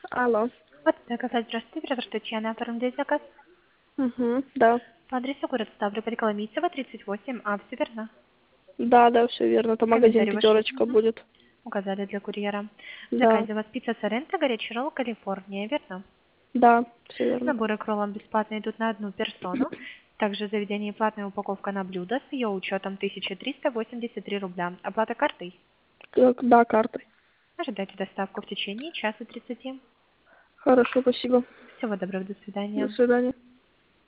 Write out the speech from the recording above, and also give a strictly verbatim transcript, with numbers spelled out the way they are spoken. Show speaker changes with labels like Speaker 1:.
Speaker 1: Алло.
Speaker 2: Вот, заказать, здравствуйте, оператор Татьяна, оформить заказ
Speaker 1: Угу, да.
Speaker 2: по адресу город Ставрополь, Коломийцева, тридцать восемь, а, все верно?
Speaker 1: Да, да, все верно. Это магазин
Speaker 2: Комментарий ваш.
Speaker 1: пятерочка
Speaker 2: Мгм.
Speaker 1: будет.
Speaker 2: Указали для курьера. В
Speaker 1: Да,
Speaker 2: заказе у вас пицца Соренто, горячий ролл, Калифорния, верно?
Speaker 1: да, все верно.
Speaker 2: Наборы к роллам бесплатно идут на одну персону. Также в заведении платная упаковка на блюдо с ее учетом тысяча триста восемьдесят три рубля. Оплата картой.
Speaker 1: Как- Да, картой.
Speaker 2: Ожидайте доставку в течение часа тридцати.
Speaker 1: Хорошо, спасибо.
Speaker 2: Всего доброго, до
Speaker 1: До
Speaker 2: свидания.
Speaker 1: свидания.